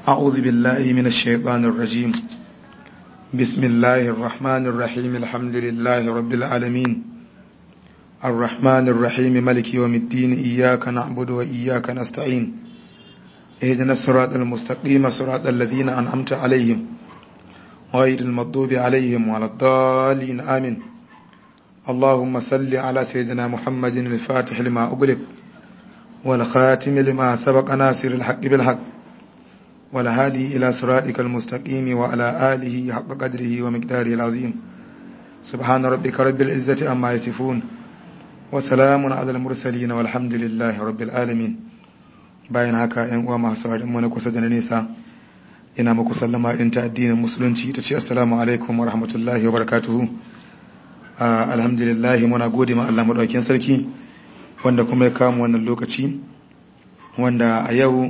أعوذ بالله من الشيطان الرجيم. بسم الله الرحمن الرحيم. الحمد لله رب العالمين الرحمن الرحيم ملك يوم الدين. إياك نعبد وإياك نستعين. اهدنا الصراط المستقيم صراط الذين أنعمت عليهم غير المغضوب عليهم ولا الضالين آمين. اللهم صل على سيدنا محمد الفاتح لما أغلق والخاتم لما سبق ناصر الحق بالحق والهادي إلى صراطك المستقيم وعلى آله حق قدره ومقداره العظيم. سبحان ربك رب العزة عما يصفون وسلام على المرسلين والحمد لله رب العالمين. bayan haka ‘yan uwa masu sauraron mu na kusa da na nesa, ina muku sallama in ta addinin musulunci ta ce assalamu alaikum wa rahmatullahi wa barakatuhu. Alhamdulillah, muna gode ma Allah madaukakin sarki wanda kuma ya kawo wannan lokaci wanda a yau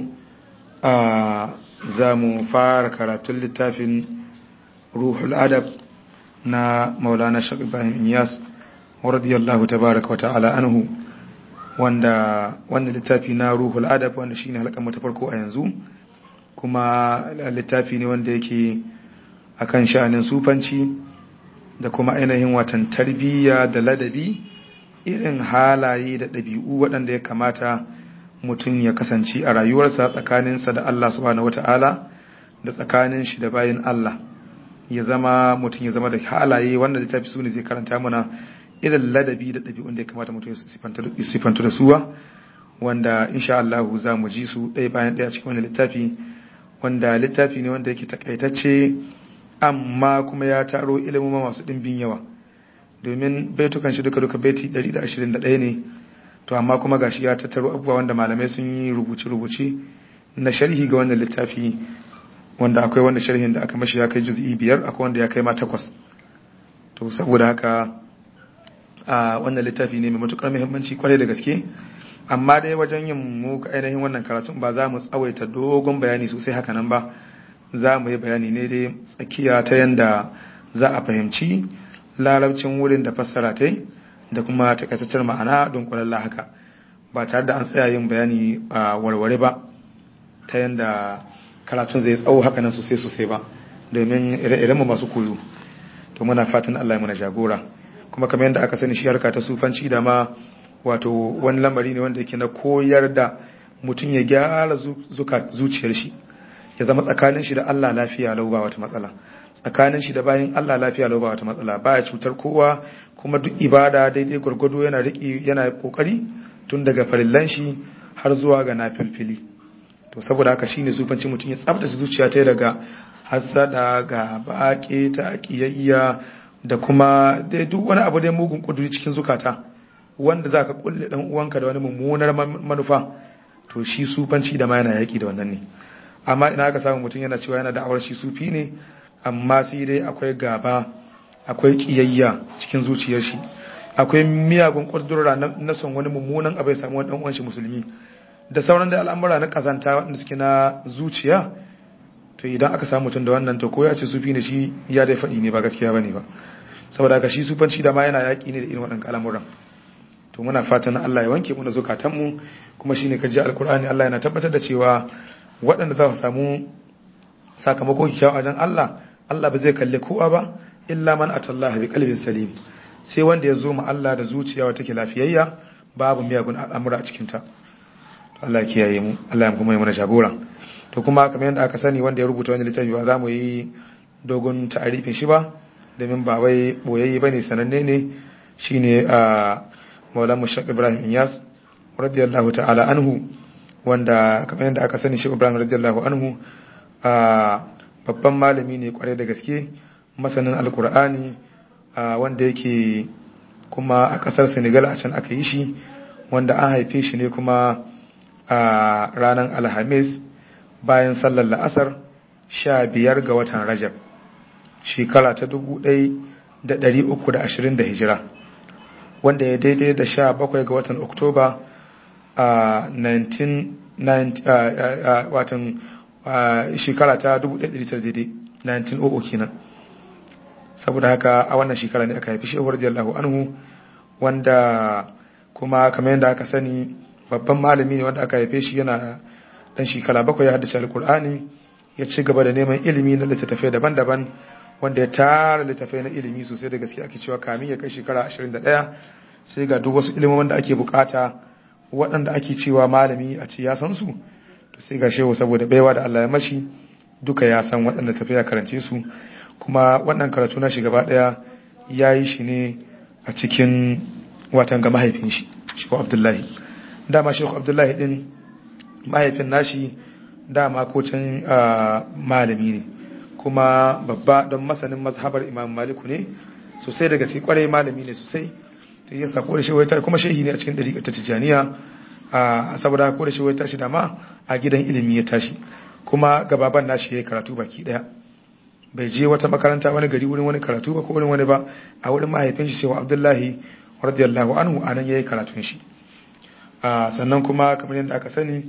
za mu fara karatun littafin Ruhul Adab na Maulana Sheikh Ibrahim Inyas radiyallahu tabaraka wa ta'ala anhu, wanda wannan littafi na Ruhul Adab wanda shine halkan mu ta farko a yanzu, kuma littafi ne wanda yake akan sha'anin sufanci da kuma ainihin watan tarbiyya da ladabi, irin halaye da ɗabi'u waɗanda ya kamata mutum ya kasance a rayuwarsa tsakaninsa da Allah subhanahu wata'ala da tsakanin shi da bayin Allah, ya zama mutum ya zama da halaye wanda littafi su ne zai karanta mana irin ladabi da ɗabi'un da ya kamata mutum ya sifantu da suwa, wanda insha Allah za mu ji su ɗaya bayan ɗaya cikin wannan littafi, wanda littafi ne wanda yake takaitacce amma kuma ya taro ilimin masu ɗimbin yawa, domin baitukan shi duka baiti 121 ne, to amma kuma gashi ya tattaro abubuwa wanda malamai sun yi rubuce-rubuce na sharhi ga wannan littafi, wanda akwai wanda sharhin da aka mashi ya kai juz'i 5, akwai wanda ya kai ma 8. to saboda haka wannan littafi ne mai matukar muhimmanci kwarai da gaske, amma dai wajen yin mu ainihin wannan karatun ba za mu tsawaita dogon bayani sosai haka nan ba, za mu yi bayani ne dai tsakiya ta yanda za a fahimci larabcin wurin da fassara ta da kuma takaitaccen ma'ana don kulalla haka, ba tare da an tsaya yin bayani a warware ba ta yanda karatun zai tsawo haka nan sosai ba, domin ire-iren mu masu koyo. to muna fatan Allah ya muna jagora, kuma kamar yadda aka sani shi harka ta sufanci da ma wato wani lamari ne wanda yake na koyar da mutum ya gyara zuciyar shi, ya zama tsakanin shi da Allah lafiya lau ba wata matsala, tsakanin shi da bayin Allah lafiya lau ba wata matsala, baya cutar kowa, kuma duk ibada daidai gwargwado yana kokari tun daga farillan shi har zuwa ga nafilfili. to saboda haka shine sufanci, mutum ya tsaftace zuciya ta daga hasada, ga baƙe ta kiyayya da kuma dai duk wani abu da mugun kuduri cikin zukata wanda zaka kulle dan uwanka da wani mummunar manufa, to shi sufanci da ma yana yaki da wannan ne. amma ina aka samu mutum yana cewa yana da awar shi sufi ne, amma sai dai akwai gaba, akwai kiyayya cikin zuciyar shi, akwai miyagun kudurra na son wani mummunan abu ya samu wani dan uwan shi musulmi, da sauran da al'amura na kazanta waɗanda suke na zuciya. to idan aka samu mutum da wannan, to ko ya ce sufi ne shi ya dai faɗi ne, ba gaskiya bane ba. saboda haka shi sufanci da ma yana yaƙi ne da irin waɗannan al'amuran. to muna fatan Allah ya wanke mu da zukatanmu, kuma shine kaji alkur'ani Allah yana tabbatar da cewa waɗanda za su samu sakamako kyakkyawa wajen Allah ba zai kalle kowa ba illa man atallaha bi qalbin salim, sai wanda ya zo ma Allah da zuciya wata ke lafiyayya, babu miyagun al'amura a cikin ta. Allah ya kiyaye mu, Allah ya kuma yi mana jagora. to kuma kamar yadda aka sani, wanda ya rubuta wani littafi ba za mu yi dogon ta'arifin shi ba, domin ba wai boyayye bane, sananne ne, shine Maulana Sheikh Ibrahim Inyas radiyallahu ta'ala anhu, wanda kamar yadda aka sani Sheikh Ibrahim radiyallahu anhu babban malami ne kwarai da gaske, masanin alkur'ani, wanda yake kuma a kasar Senegal a can aka yi shi, wanda an haife shi ne kuma a ranar Alhamis bayan sallar la'asar 15 ga watan Rajab shekara ta 1320 da hijira, wanda ya daidai da 17 ga watan Oktoba a 1990 watan shekara ta 1900 kenan. saboda haka a wannan shekara ne aka haifi Shehu radiyallahu anhu, wanda kuma kamar yadda aka sani babban malami ne, wanda aka haife shi yana dan shekara 7 ya haddace alkur'ani, ya ci gaba da neman ilimi na littattafai daban-daban wanda ya tara littattafai na ilimi sosai da gaske ake cewa kamin ya kai shekara 21 sai ga duk wasu ilimin da ake bukata waɗanda ake cewa malami a ce ya san su to sai ga shehu saboda baiwa da Allah ya mashi duka ya san waɗanda tafiya karance su kuma wannan karatu na shi gaba ɗaya ya yi shi ne a cikin watan ga mahaifin shi Shehu Abdullahi dama Shehu Abdullahi din mahaifin nashi dama ko can malami ne kuma babba don masanin mazhabar Imam Maliku ne sosai da gaske kwarai malami ne sosai to yasa ko da shehu ya kuma shehi ne a cikin dariƙar ta Tijaniya saboda ko da shehu ya tashi dama a gidan ilimi ya tashi kuma gababan nashi yayi karatu baki daya bai je wata makaranta wani gari wurin wani karatu ba ko wurin wani ba a wurin mahaifin shi Shehu Abdullahi radiyallahu anhu anan yayi karatun shi sannan kuma kamar yadda aka sani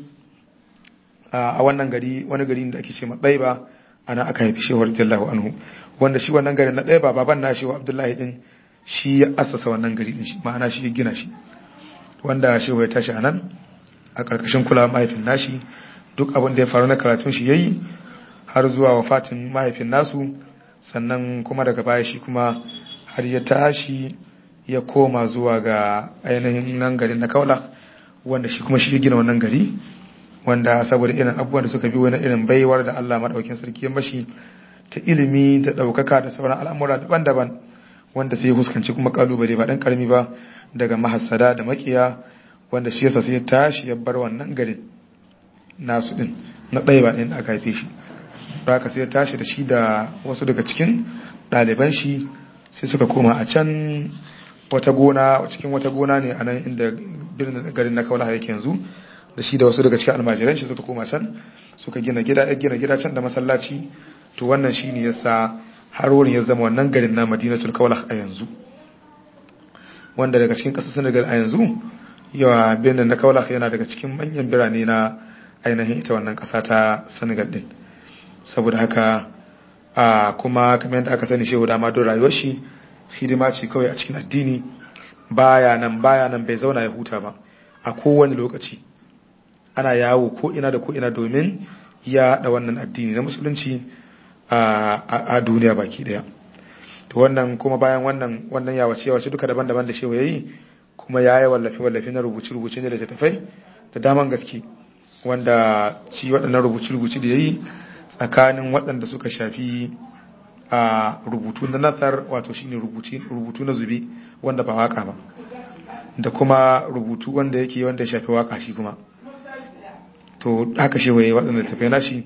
a wannan gari wani gari da ake ce Matsaiba ana aka haifi Shehu radiyallahu anhu wanda shi wannan garin na Tsaiba baban na Shehu Abdullahi din shi ya assasa wannan gari din shi ma'ana shi ya gina shi wanda Shehu ya tashi anan a karkashin kula mahaifin nashi duk abin da ya faru na karatun shi yayi har zuwa wafatin mahaifin nasu sannan kuma daga baya shi kuma har ya tashi ya koma zuwa ga ainihin nan garin na Kaula wanda shi kuma shi ya gina wannan gari wanda saboda irin abubuwan da suka bi wani irin baiwar da Allah madaukakin sarki ya mashi ta ilimi da daukaka da sauran al'amura daban-daban wanda sai ya huskanci kuma kalubale ba dan karami ba daga mahassada da makiya wanda shi yasa sai ya tashi ya bar wannan garin nasu din na Tsaiba din da aka haife shi haka sai ya tashi da shi da wasu daga cikin ɗaliban shi sai suka koma a can wata gona cikin wata gona ne a nan inda birnin garin na Kaula yake yanzu da shi da wasu daga cikin almajiran shi suka koma can suka gina gida can da masallaci to wannan shine yasa har wurin ya zama wannan garin na Madinatul Kaula a yanzu wanda daga cikin ƙasar Senegal a yanzu yawa birnin na Kaula yana daga cikin manyan birane na ainihin ita wannan ƙasa ta Senegal din saboda haka kuma kamar yadda aka sani shehu dama don rayuwar shi hidima ce kawai a cikin addini baya nan bai zauna ya huta ba a kowane lokaci ana yawo ko ina da ko ina domin ya da wannan addini na musulunci a duniya baki daya to wannan kuma bayan wannan yawace duka daban-daban da shehu yayi kuma yayi wallafe na rubuce ne da littattafai da daman gaske wanda ci waɗannan rubuce da yayi tsakanin waɗanda suka shafi a rubutu na nasar wato shine rubutu na zube wanda ba waka ba da kuma rubutu wanda ya shafi waka shi kuma to haka shi waye waɗanda tafai nashi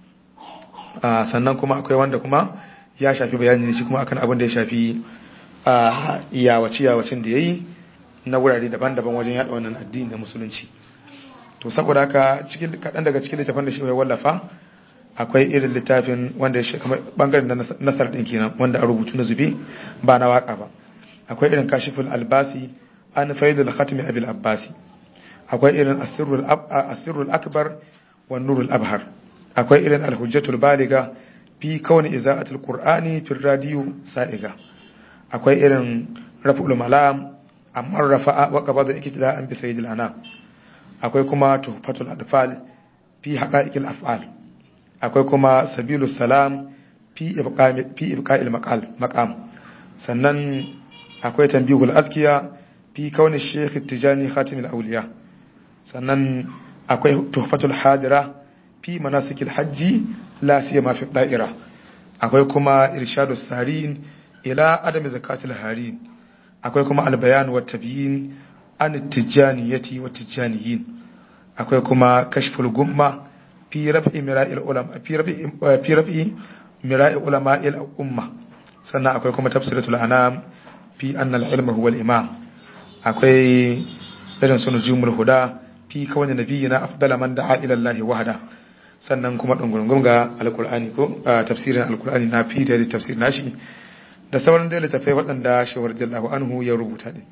sannan kuma akwai wanda kuma ya shafi bayani shi kuma akan abin da ya shafi yawacin da yayi na wurare daban-daban wajen yada wannan addini na musulunci to saboda haka cikin kaɗan daga cikin littafin da shi ya wallafa akwai irin littafin wanda ya kamar bangaren da nasar din kenan wanda a rubutu na zube ba na waka ba akwai irin kashiful albasi an faidul khatmi abil abbasi akwai irin asirrul akbar wa nurul abhar akwai irin alhujjatul baliga fi kauni iza'atul qur'ani fi radio sa'iga akwai irin raf'ul malam amma rafa'a wa qabada iktida'an bi sayyidil anam akwai kuma tuhfatul adfal fi haqa'iqil af'al akwai kuma sabilus salam fi ibqa'il maqam sannan akwai tanbihul azkiya fi kauni shaykh tijani khatimul awliya sannan akwai tuhfatul hadira fi manasikil hajji la siyama fi da'ira akwai kuma irshadus sarin ila adami zakatul harin akwai kuma albayan wa tabyin an tijaniyati wa tijaniyin akwai kuma kashful gumma fi raf'i mira'il ulama fi raf'i mira'i ulama'il umma sannan akwai kuma tafsiratul anam fi anna al-ilma huwa al-imam akwai irin sunan jumul huda fi kawani nabiyina afdala man da'a ila Allah wahda sannan kuma dungurungum ga alqur'ani ko tafsirin alqur'ani na fi da tafsir nashi da sauran da littafai waɗanda shawar jallahu anhu ya rubuta din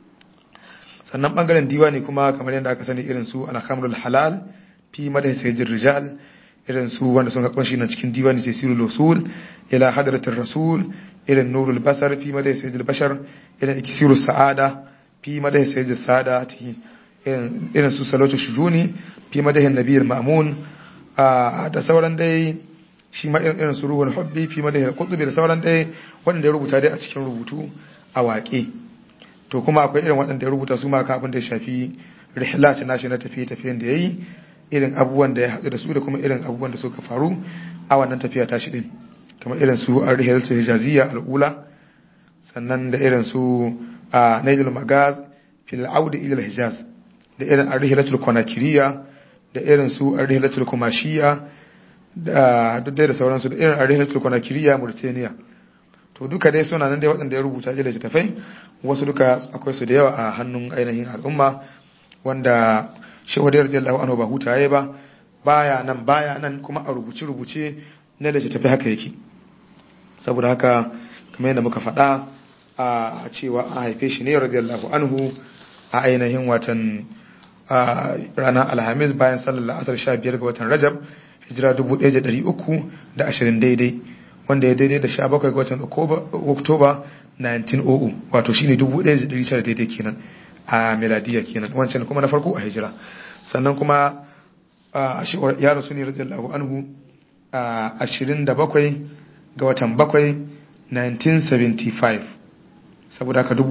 sannan bangaren diwani kuma kamar yadda aka sani irin su al-khamrul halal fi madai sayyidin rijal irin su wanda sun kunshi na cikin diwani sai sirul usul ila hadratir rasul irin nurul basar fi madai sayyidil bashar irin iksirus sa'ada fi madai sayyidis saadati irin su salatu shujuni fi madai nabiyil ma'mun da sauran dai shi ma irin su ruhul hubbi fi madahil qutbi da sauran dai wanda ya rubuta dai a cikin rubutu a waƙe. To kuma akwai irin waɗanda ya rubuta su ma kan abin da ya shafi rihlat nashi na tafiye-tafiyen da yayi, irin abubuwan da ya haɗu da su da kuma irin abubuwan da suka faru a wannan tafiya tashi din, kamar irin su ar-rihlatul hijaziyya al-ula, sannan da irin su nailul magaz fil aud ila al-hijaz, da irin ar-rihlatul konakiriya, da irin su ar-rihlatul kumashiyya, da duk da sauransu, da irin ar-rihlatul konakiriya Mauritania. To duka dai suna nan dai waɗanda ya rubuta da littafai, wasu duka akwai su da yawa a hannun ainihin al'umma, wanda shehu radiyallahu anhu ba hutaye ba, baya nan kuma a rubuce na littafi haka yake. Saboda haka kamar yadda muka faɗa a cewa an haife shi ne radiyallahu anhu a ainihin watan ranar alhamis bayan sallar la'asar 15 ga watan rajab hijira 1320 daidai, wanda ya daidai da 17 ga watan oktoba 1900, wato shine 1900 daidai kenan a miladiya kenan, wancan kuma na farko a hijira. Sannan kuma ya rasu ne radiyallahu anhu a 27 ga watan 7 1975, saboda haka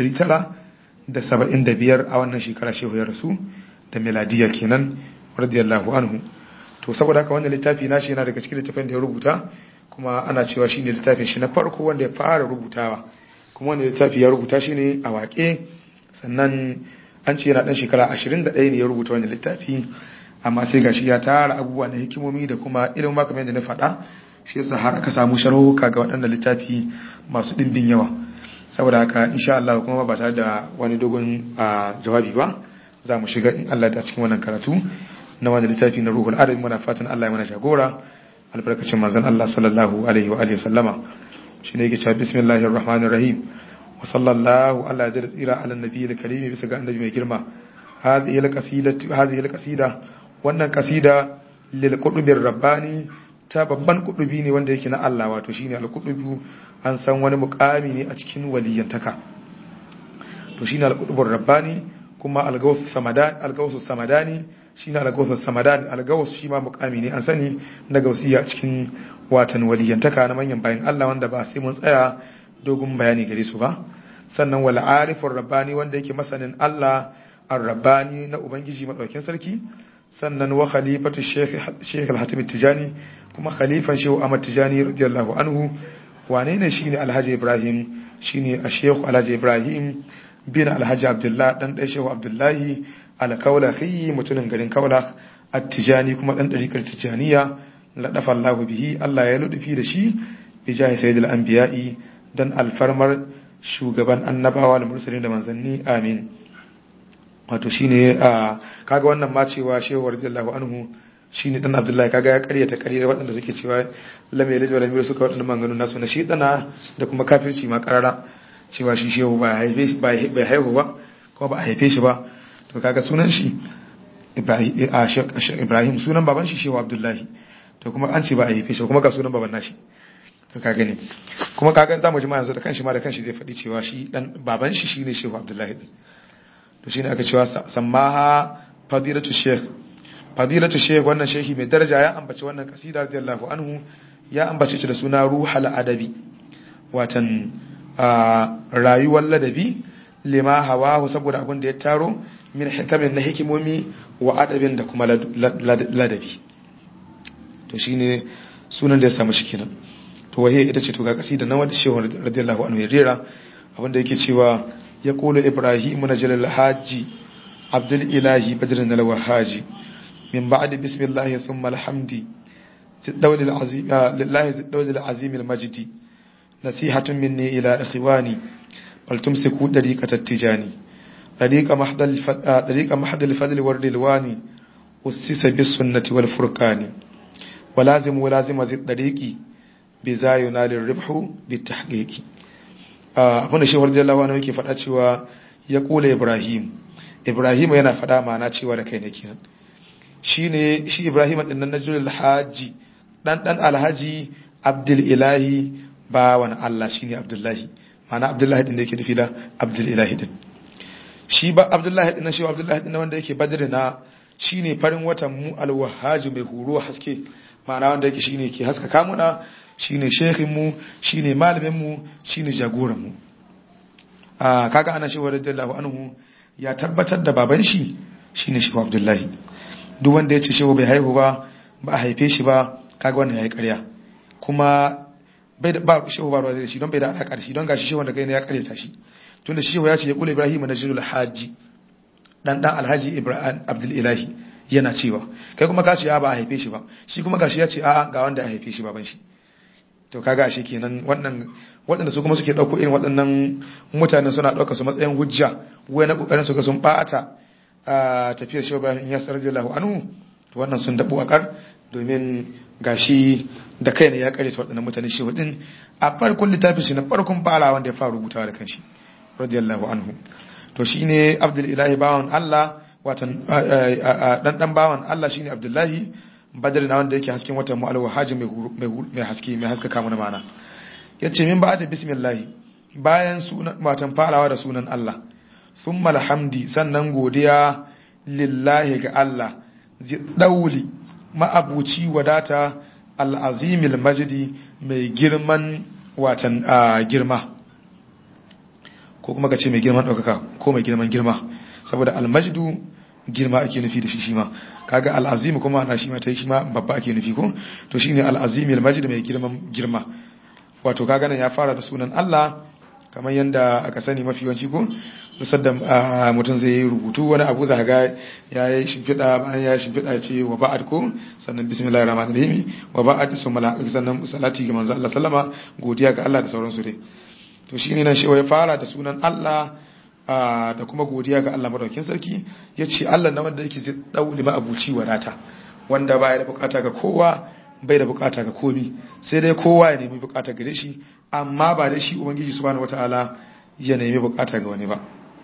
1975 a wannan shekara shehu ya rasu da miladiya kenan radiyallahu anhu. To saboda haka wannan littafi nashi yana daga cikin littafin da ya rubuta, kuma ana cewa shine littafin shi na farko wanda ya fara rubutawa, kuma wannan littafi ya rubuta shi ne a waƙe. Sannan an ce yana dan shekara 21 ne ya rubuta wannan littafi, amma sai gashi ya tara abubuwa na hikimomi da kuma ilimin ma kamar yadda na faɗa, shi yasa har aka samu sharhuka ga waɗannan littafi masu ɗimbin yawa. Saboda haka insha Allah kuma ba tare da wani dogon jawabi ba, za mu shiga in Allah da cikin wannan karatu na wannan littafi na Ruhul Adabi. Muna fatan Allah ya mana jagora albarkacin manzon Allah sallallahu alaihi wa alihi wasallama. Shine yake cewa bismillahir rahmanir rahim wa sallallahu ala jalla ala nabiyil karim, bisa ga annabi mai girma. Hadhihi alqasida wannan kasida lil qutbir rabbani, ta babban kudubi ne wanda yake na Allah, wato shine al-qutubu. An san wani mukami ne a cikin waliyantaka, to shine al-qutbur rabbani, kuma al-gaws samadani shine al-gaws samadani. Al-gaws shi ma mukami ne an sani na gausiya a cikin watan waliyantaka na manyan bayan Allah, wanda ba sai mun tsaya dogon bayani gare su ba. Sannan wal arifur rabbani, wanda yake masanin Allah ar-rabbani na ubangiji madaukakin sarki. Sannan wa khalifatu shaykh al-hatim at-tijani, kuma khalifan shehu Ahmad Tijani radiyallahu anhu. Wane ne shine Alhaji Ibrahim? Shine Sheikh Alhaji Ibrahim bin Alhaji Abdullah dan dai Shehu Abdullahi al-Kaulahi, mutumin garin Kaula at-Tijani, kuma dan dariƙar Tijaniya. Ladafa Allahu bihi, Allah ya ludufi da shi bi jahi sayyidil anbiya'i, dan alfarmar shugaban annabawa da mursalin da manzanni, amin. Wato shine kaga wannan ma cewa Shehu radiyallahu anhu shine dan Abdullahi, kaga ya ƙaryata ƙaryar waɗanda suke cewa lam yalid wa lam yulad, suka waɗannan maganganun nasu na shedana da kuma kafirci ma karara, cewa shi shehu bai haihu ba kuma ba a haife shi ba. To kaga sunan shi Ibrahim, sunan baban shi Shehu Abdullahi, to kuma an ce ba a haife shi kuma ga sunan baban nashi. To kaga ne, kuma kaga za mu ji ma yanzu da kanshi zai faɗi cewa shi dan baban shi shine Shehu Abdullahi. To shine aka cewa sammaha fadilatu sheikh wannan shehi mai daraja ya ambaci wannan kasida radiyallahu anhu, ya ambace ta da suna ruhul adabi, watan rayuwar ladabi, lima hawahu, saboda abin da ya taro min hikamin na hikimomi wa adabin da kuma ladabi. To shine sunan da ya samu shi kenan. To wahiya ita ce to ga kasida na wanda shehu radiyallahu anhu ya rera, abin da yake cewa ya qulu ibrahim najal haji abdul ilahi badrun al-wahaji من بعد بسم الله ثم الحمد الدول العظيم لله الدول العظيم المجد نصيحة مني إلى إخواني ولتمسكوا طريقة التجاني طريق محض الفضل والرضوان أسس بالسنة والفرقان ولازم ذي الطريق بذا ينال الربح بالتحقيق. abin da shi radiyallahu anhu yake faɗa cewa ya kula Ibrahim yana faɗa ma'ana cewa da kai ne kenan. Shi Ibrahim din nan najul haji dan alhaji Abdul Ilahi, bawan Allah shine Abdullahi, ma'ana Abdullahi din da yake nufi da Abdul Ilahi din. Shi ba Abdullahi din shi Abdullahi din wanda yake Badr na shine farin watan mu al-Wahhaj mai huro haske, ma'ana wanda yake shine ke haskaka muna shine shehin mu shine malamin mu shine jagoran mu kaga ana shehu radiyallahu anhu ya tabbatar da baban shi shine shehu Abdullahi duk wanda ya ce shehu bai haihu ba ba a haife shi ba kaga wannan yayi ƙarya kuma bai da ba shehu ba da shi don bai da alaka da shi don gashi shehu wanda kai ne ya ƙaryata shi tunda shehu ya ce ya kula Ibrahim najilul haji dan Alhaji Ibrahim Abdul Ilahi yana cewa kai kuma ka ce ba a haife shi ba shi kuma gashi ya ce a'a ga wanda ya haife shi baban shi to kaga ashe kenan wannan waɗanda su kuma suke dauko irin waɗannan mutanen suna dauka su matsayin hujja wai na kokarin su ga sun bata tafiyar Shehu Ibrahim ya radiyallahu anhu to wannan sun dabo akar domin gashi da kai ne ya kare ta waɗannan mutanen shehu din a farkon littafin shi na farkon fara wanda ya fara rubutawa da kanshi radiyallahu anhu to shine Abdul Ilahi bawan Allah watan dan bawan Allah shine Abdullahi Badr na wanda yake hasken watan mu'alwa haji mai haske mai haskaka mana mana yace min ba da bismillah bayan sunan watan farawa da sunan Allah thumma alhamdi sannan godiya lillahi ga Allah dauli ma'abuci wadata al'azimil majidi mai girman watan girma ko kuma ka ce mai girman ɗaukaka ko mai girman girma saboda almajidu girma ake nufi da shi ma kaga al'azim kuma ana shi ma ta yi shi ma babba ake nufi ko to shine al'azimil majidi mai girman girma wato kaga nan ya fara da sunan Allah kamar yadda aka sani mafi yawanci ko musar da mutum zai yi rubutu wani abu za ga ya yi shimfiɗa bayan ya shimfiɗa ce wa ba'ad ko sannan bismillahir rahmanir rahim wa ba'ad sannan salati ga manzo Allah sallama godiya ga Allah da sauransu dai to shine nan shewa ya fara da sunan Allah da kuma godiya ga Allah madaukakin sarki yace Allah na wanda yake zai dauli ma abuci wadata wanda baya da bukata ga kowa bai da bukata ga komi sai dai kowa ya nemi bukata gare shi amma ba da shi ubangiji subhanahu wataala ya nemi bukata ga wani ba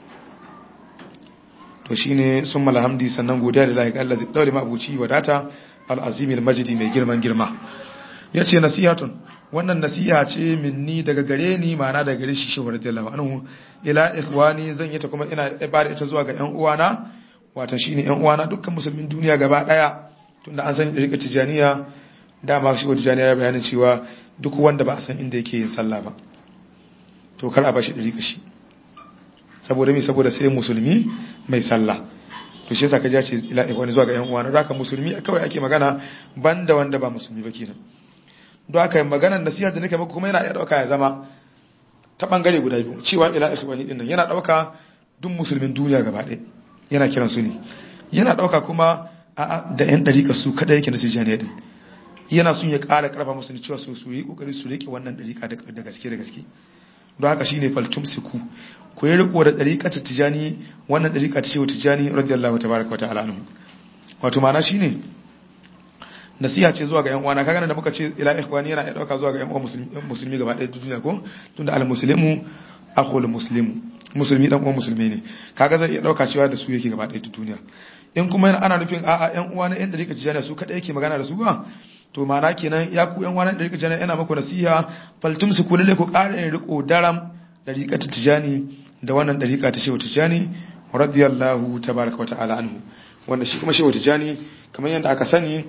to shine summa alhamdi sannan godiya da Allah Allah zai daure ma abuci wadata al-azimil majdi mai girman girma yace nasihatun wannan nasiha ce minni daga gare ni ma'ana daga gare shi shehu radiyallahu anhu ila ikhwani zan yi ta kuma ina ibada ita zuwa ga ƴan uwana wato shine ƴan uwana dukkan musulmin duniya gaba daya tunda an san rika tijaniya dama shi tijaniya ya bayanin cewa duk wanda ba a san inda yake yin sallah ba to kar a bashi rika shi saboda me saboda sai musulmi mai sallah to shi yasa ka ce ila ikhwani zuwa ga ƴan uwana zaka musulmi kawai ake magana banda wanda ba musulmi ba kenan don haka yin maganar nasiha da nake maka kuma yana iya dauka ya zama ta bangare guda biyu cewa ila ikhwani din nan yana dauka duk musulmin duniya gaba ɗaya yana kiran su ne yana dauka kuma da yan dariƙa su kada yake na tijaniya din yana sun ya ƙara karfa musu cewa su yi kokari su rike wannan dariƙa da gaske da gaske don haka shine faltum siku ku yi riko da dariƙa ta tijani wannan dariƙa ta shehu tijani radiyallahu tabaraka wa ta'ala anhu wato ma'ana shine nasiha ce zuwa ga yan uwana kaga da muka ce ila ikhwani yana dauka zuwa ga yan uwa musulmi gaba ɗaya duniya ko tunda al muslimu akhul muslimu musulmi dan uwan musulmi ne kaga zai iya dauka cewa da su yake gaba ɗaya duniya in kuma ana nufin a'a yan uwa na yan dariƙa tijani su kada yake magana da su ba to ma'ana kenan ya ku yan uwa na dariƙa tijani yana muku nasiha faltum su kullalle ku ƙara yin riko daram dariƙa ta tijani da wannan dariƙa ta shehu tijani radiyallahu tabaraka wa ta'ala anhu wanda shi kuma shehu tijani kamar yadda aka sani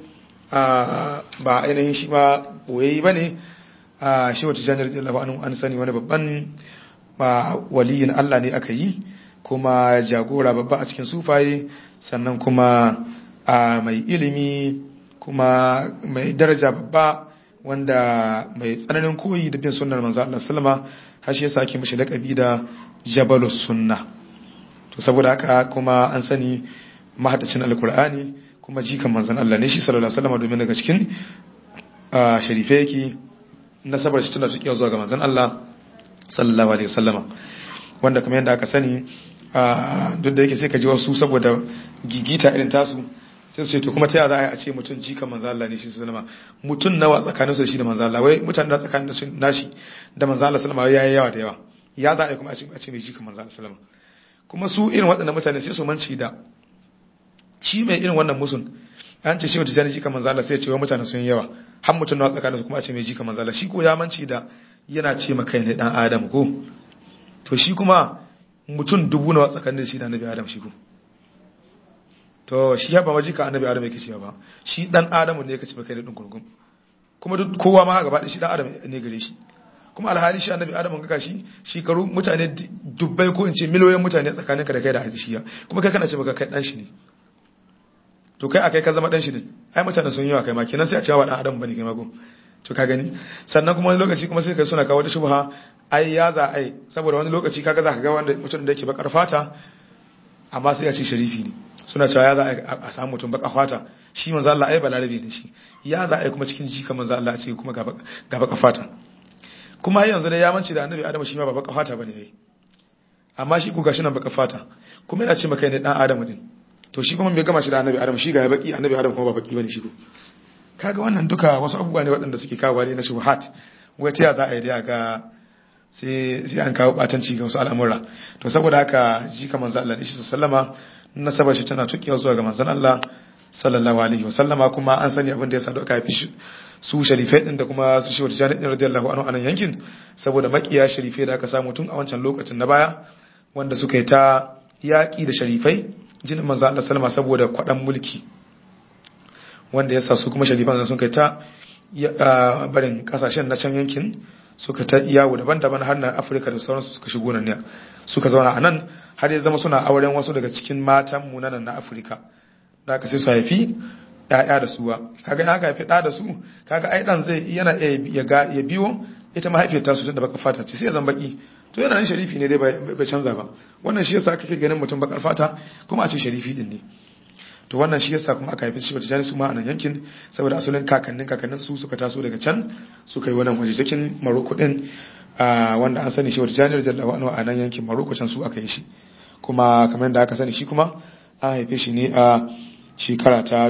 ba ainihin shi ba boyayi ba ne shi wata janar radiyallahu anhu an sani wani babban waliyin Allah ne aka yi kuma jagora babba a cikin sufaye sannan kuma mai ilimi kuma mai daraja babba wanda mai tsananin koyi da bin sunnar manzo Allah sallama har shi yasa ake mishi laqabi da jabalus sunna to saboda haka kuma an sani mahaddacin alqur'ani kuma jikan manzon Allah ne shi sallallahu alaihi wasallam domin daga cikin sharife yake nasabar shi tana cikin zuwa ga manzon Allah sallallahu alaihi wasallam wanda kamar yadda aka sani duk da yake sai ka ji wasu saboda gigita irin tasu sai su ce to kuma ta yaya za a ce mutum jikan manzon Allah ne shi sallallahu alaihi wasallam mutum nawa tsakaninsu da shi da manzon Allah wai mutane da tsakanin nashi da manzon Allah sallallahu alaihi wasallam yayi yawa da yawa ya za a yi kuma a ce mai jikan manzon Allah sallallahu alaihi wasallam kuma su irin waɗannan mutane sai su manci da shi mai irin wannan musun an ce shi mutum jani jika manzala sai ce wa mutane sun yawa har mutum na tsakanin su kuma a ce mai jika manzala shi ko ya manci da yana ce maka ne dan adam ko to shi kuma mutum dubu na tsakanin shi da annabi adam shi ko to shi ya ba majika annabi adam yake cewa ba shi dan adamu ne yake cewa kai da din gurgum kuma duk kowa ma gaba da shi dan adam ne gare shi kuma alhali shi annabi adamu ga shi shekaru mutane dubbai ko in ce miliyoyin mutane tsakaninka da kai da hadishiya kuma kai kana ce baka kai dan shi ne to kai akai ka zama dan shi ne ai mutane sun yawa kai ma kenan sai a cewa dan adam bane kai ma go to ka gani sannan kuma wani lokaci kuma sai kai suna kawo da shubha ai ya za ai saboda wani lokaci kaga za ka ga wanda mutum da yake bakar fata amma sai ya ce sharifi ne suna cewa ya za a samu mutum bakar fata shi manzo Allah ai balarabe ne shi ya za ai kuma cikin jika manzo Allah a ce kuma ga bakar fata kuma yanzu da ya mance da annabi Adamu shi ma ba bakar fata bane yayi amma shi ku gashi nan bakar fata kuma yana ce maka ne dan Adamu din to shi kuma bai gama shi da annabi Adamu shi ga ya baki annabi Adamu kuma ba baki bane shi ko kaga wannan duka wasu abubuwa ne waɗanda suke kawo ne na shubuhat wai ta za a yi da ga sai an kawo batanci ga wasu al'amura to saboda haka ji ka manzo Allah shi sallama nasabar shi tana tukiya zuwa ga manzon Allah sallallahu alaihi wasallama kuma an sani abin da ya sa aka haifi su sharifai din da kuma su shehu tijani din radiyallahu anhu anan yankin saboda makiya sharifai da aka samu tun a wancan lokacin na baya wanda suka yi ta yaki da sharifai jinin manzo Allah sallama saboda kwadan mulki wanda ya sa su kuma sharifan sun kai ta barin kasashen na can yankin suka ta yawo daban-daban har na Afirka da sauransu suka shigo nan ne suka zauna a nan har ya zama suna auren wasu daga cikin matan mu nan na Afirka da aka sai su haifi ƴaƴa da suwa kaga in aka haifi ɗa da su kaga ai dan zai yana ya biyo ita mahaifiyar ta su tunda baka fata ce sai ya zama baki to yana nan sharifi ne dai bai canza ba wannan shi yasa kake ganin mutum bakar fata kuma a ce sharifi din ne to wannan shi yasa kuma aka haifi shi wata jani su ma a nan yankin saboda asalin kakannin su suka taso daga can suka yi wannan waje cikin Maroko din wanda an sani shi wata jani radiyallahu anhu a nan yankin Maroko can su aka yi shi kuma kamar da aka sani shi kuma an haife shi ne a shekara ta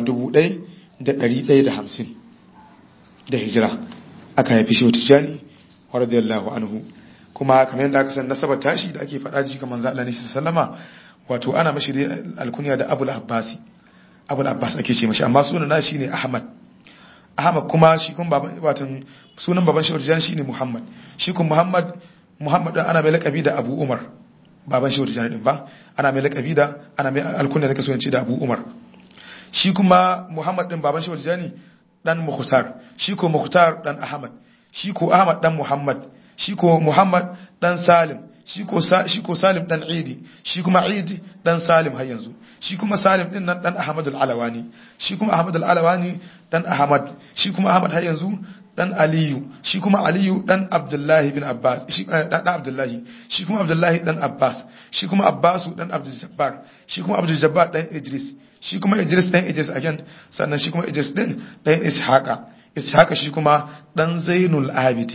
1150 da hijira aka haife shi wata jani radiyallahu anhu kuma kamar da aka sani nasabar tashi da ake faɗa ji kamar manzo Allah ne sallama wato ana mashi alkunya da Abul Abbasi Abul Abbas ake ce mashi amma sunan na shine Ahmad kuma shi kun baban watan sunan baban Shehu Tijani shine Muhammad shi kun Muhammad ana mai lakabi da Abu Umar baban Shehu Tijani din ba ana mai lakabi da ana mai alkunya da kaso yace da Abu Umar shi kuma Muhammad din baban Shehu Tijani dan Mukhtar shi ko Mukhtar dan Ahmad shi ko Ahmad dan Muhammad shi ko Muhammad dan Salim shi ko Salim dan Idi shi kuma Idi dan Salim har yanzu shi kuma Salim din nan dan Ahmad al-Alawani shi kuma Ahmad al-Alawani dan Ahmad shi kuma Ahmad har yanzu dan Aliyu shi kuma Aliyu dan Abdullahi bin Abbas shi dan Abdullahi shi kuma Abdullahi dan Abbas shi kuma Abbasu dan Abdul Jabbar shi kuma Abdul Jabbar dan Idris shi kuma Idris dan Idris again sannan shi kuma Idris din dan Ishaqa shi kuma dan Zainul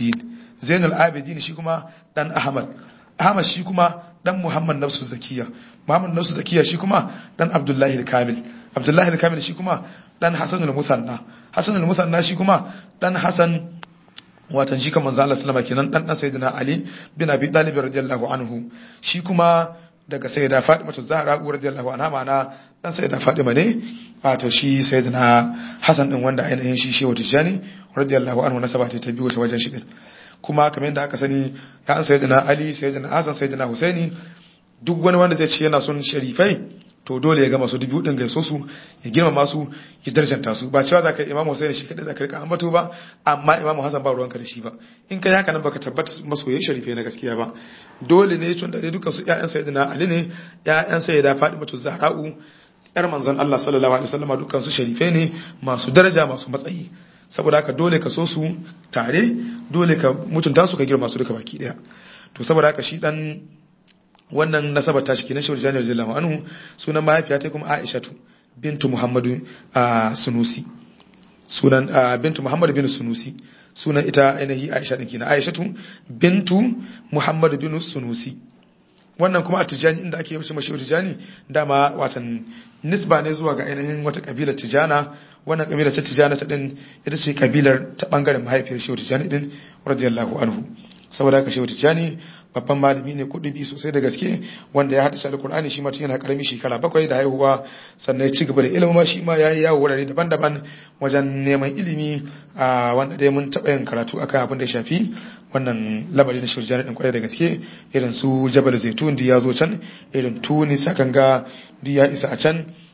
Abidin shi kuma dan Ahmad shi kuma dan Muhammad Nafsu Zakiya shi kuma dan Abdullahi al-Kamil shi kuma dan Hasan al-Musanna shi kuma dan Hasan watan shi kan manzo Allah sallama kenan dan sayyidina Ali bin Abi Talib radiyallahu anhu shi kuma daga sayyida Fatima Zahra radiyallahu anha ma'ana dan sayyida Fatima ne wato shi sayyidina Hasan din wanda ainihin shi Shehu Tijani radiyallahu anhu nasaba ta biyo ta wajen shi din kuma kamar yadda aka sani ya an sayyidina Ali sayyidina Hassan sayyidina Husaini duk wani wanda zai ce yana son sharifai to dole ya gama su dubu din gaiso su ya girmama su ya darjanta su ba cewa zaka Imam Husaini shi kadai zaka rika ambato ba amma Imam Hassan ba ruwanka da shi ba in kai haka nan baka tabbata masoyin sharifai na gaskiya ba dole ne tun da dukkan su ƴaƴan sayyidina Ali ne ƴaƴan sayyida Fatimatu Zahra'u ƴar manzon Allah sallallahu alaihi wasallam dukkan su sharifai ne masu daraja masu matsayi saboda haka dole ka so su tare dole ka mutunta su ka girma su duka baki daya to saboda haka shi dan wannan nasabar ta shi kenan Shehu Tijani radiyallahu anhu sunan mahaifiya ta kuma Aishatu bintu Muhammadu Sunusi bintu Muhammad bin Sunusi sunan ita ainihi Aisha din kenan Aishatu bintu Muhammad bin Sunusi wannan kuma a Tijani inda ake yace mashi Tijani dama watan nisba ne zuwa ga ainihin wata kabilar Tijana wannan kabilar ta Tijana ta din ita ce kabilar ta bangaren mahaifiyar Shehu Tijani din radiyallahu anhu saboda haka Shehu Tijani babban malami ne kudubi sosai da gaske wanda ya haddace alkur'ani shi ma tun yana karami shekara 7 da haihuwa sannan ya ci gaba da ilimi ma shi ma yayi yawo wurare daban-daban wajen neman ilimi wanda dai mun taɓa yin karatu akan abin da ya shafi wannan labari na Shehu Tijani din kwarai da gaske irin su Jabal Zaitun da ya zo can irin Tunis akan ga ya isa a can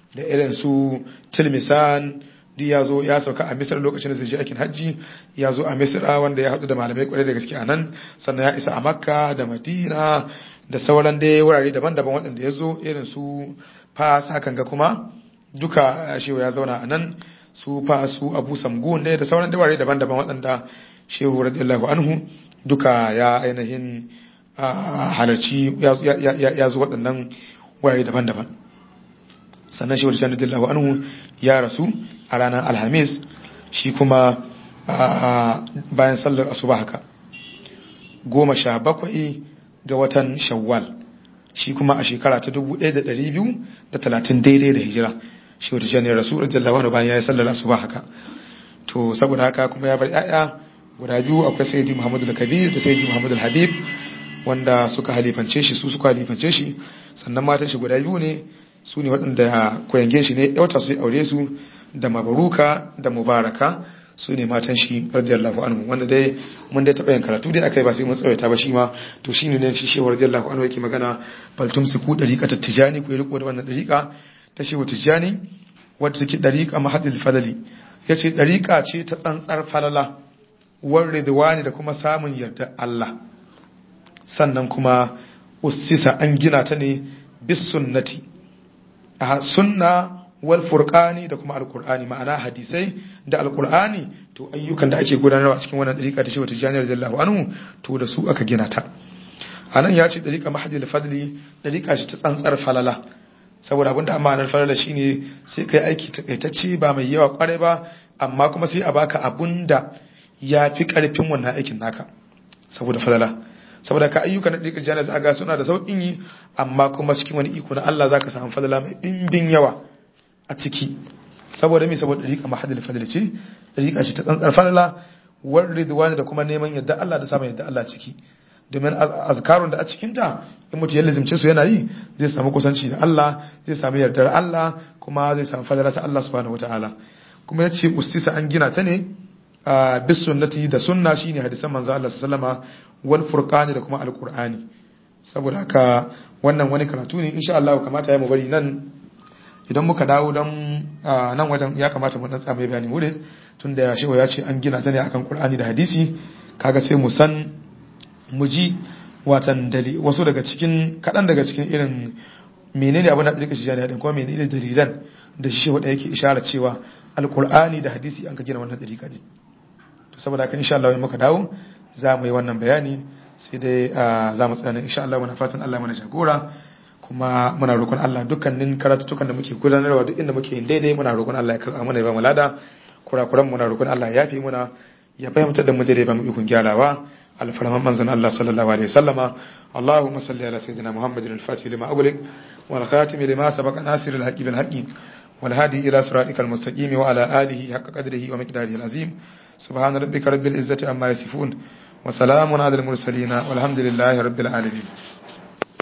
da irin su Tilmisan duk ya zo ya sauka a Misir lokacin da zai je aikin hajji, ya zo a Misra wanda ya haɗu da malamai kwarai da gaske a nan, sannan ya isa a Makka da Madina da sauran dai wurare daban-daban waɗanda ya zo irin su Fas hakan ga kuma duka shehu ya zauna a nan, su Fas su Abu Samgun da sauran dai wurare daban-daban waɗanda shehu radiyallahu anhu duka ya ainihin halarci ya zo waɗannan wurare daban-daban. Sannan shehu radiyallahu anhu ya rasu a ranar Alhamis, shi kuma bayan sallar asuba haka 17 ga watan Shawwal, shi kuma a shekara ta 1230 daidai da hijira shi wata jani rasu radiyallahu anhu bayan ya yi sallar asuba haka. To saboda haka kuma ya bar 'ya'ya guda biyu, akwai sayyidi Muhammadu al-Kabir da sayyidi Muhammadu al-Habib wanda suka halifance shi, sannan matan shi guda biyu ne, su ne waɗanda koyangen shi ne yauta su aure su, da Mabaruka da Mubaraka, su ne matan shi radiyallahu anhu, wanda dai mun dai taɓa yin karatu dai akai ba sai mun tsawaita ba shi ma. To shi ne shi shehu radiyallahu anhu yake magana baltum su ku dariqa ta tijani, ku riko da wannan dariqa ta shehu tijani wadda take dariqa mahadil fadali, yace dariqa ce ta tsantsar falala war ridwani da kuma samun yarda Allah, sannan kuma ussisa an gina ta ne bis sunnati, a sunna wal furqani da kuma alqur'ani, ma'ana hadisai da alqur'ani. To ayyukan da ake gudanarwa a cikin wannan dariqa ta shehu tijani radiyallahu anhu to da su aka gina ta. Anan ya ce dariqa mahadil fadli, dariqa ce ta tsantsar falala, saboda abinda amanar falala shine sai kai aiki takaitacce ba mai yawa kware ba, amma kuma sai a baka abunda ya fi karfin wannan aikin naka saboda falala. Saboda ka ayyukan da dariqa jana za ga suna da saukin yi, amma kuma cikin wani iko na Allah zaka samu falala mai dimbin yawa a ciki. Saboda me? Saboda dariqa mahadil fadli ce, dariqa ce ta tsantsar falala war ridwani da kuma neman yadda Allah da samun yadda Allah ciki. Domin azkarun da a cikinta in mutum ya lazimce su yana yi, zai samu kusanci da Allah, zai samu yardar Allah, kuma zai samu fadala ta Allah subhanahu wataala. Kuma ya ce ustisa an gina ta ne bis sunnati da sunna, shine hadisan manzo Allah sallama, wal furqani da kuma alqur'ani. saboda haka wannan wani karatu ne insha Allah kamata ya mu bari nan idan muka dawo dan nan wajen ya kamata mu dan tsame bayani wurin tunda ya shewa ya ce an gina ta ne akan Qur'ani da hadisi, kaga sai mu san mu ji watan wasu daga cikin kadan daga cikin irin menene abin da tsirka shi jani din kuma menene dalilan da shi wanda yake isharar cewa alqur'ani da hadisi an ka gina wannan dariƙa ji. To saboda haka insha Allah in muka dawo za mu yi wannan bayani, sai dai za mu tsaya insha Allah. Muna fatan Allah mana jagora, kuma muna roƙon Allah dukkanin karatutukan da muke gudanarwa duk inda muke yin daidai muna roƙon Allah ya karɓa mana ya ba mu lada, kurakuran muna roƙon Allah ya yafe muna, ya fahimtar da mu daidai ba mu ikon gyarawa alfarman manzon Allah sallallahu alaihi wasallama. Allahumma salli ala sayyidina Muhammadin al-Fatih lima ughliq wal khatim lima sabaqa nasir al-haqqi bil haqqi wal hadi ila siratikal mustaqim wa ala alihi haqqa qadrihi wa miqdarihi al-azim. Subhana rabbika rabbil izzati amma yasifun wa salamun ala al-mursalin walhamdulillahi rabbil alamin.